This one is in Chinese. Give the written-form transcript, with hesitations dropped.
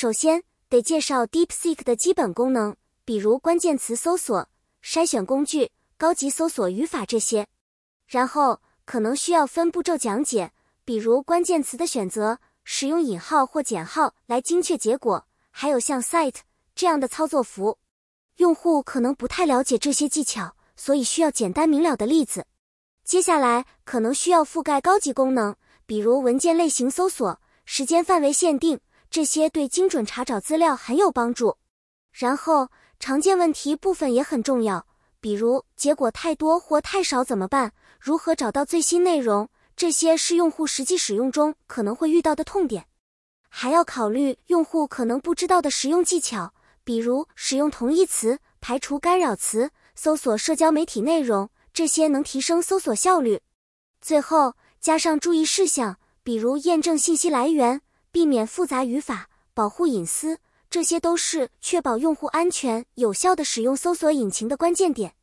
首先得介绍 DeepSeek 的基本功能，比如关键词搜索、筛选工具、高级搜索语法这些。然后可能需要分步骤讲解，比如关键词的选择，使用引号或减号来精确结果，还有像 Cite 这样的操作符。用户可能不太了解这些技巧，所以需要简单明了的例子。接下来可能需要覆盖高级功能，比如文件类型搜索、时间范围限定，这些对精准查找资料很有帮助。然后常见问题部分也很重要，比如结果太多或太少怎么办，如何找到最新内容，这些是用户实际使用中可能会遇到的痛点。还要考虑用户可能不知道的实用技巧，比如使用同义词、排除干扰词、搜索社交媒体内容，这些能提升搜索效率。最后加上注意事项，比如验证信息来源、避免复杂语法、保护隐私，这些都是确保用户安全、有效的使用搜索引擎的关键点。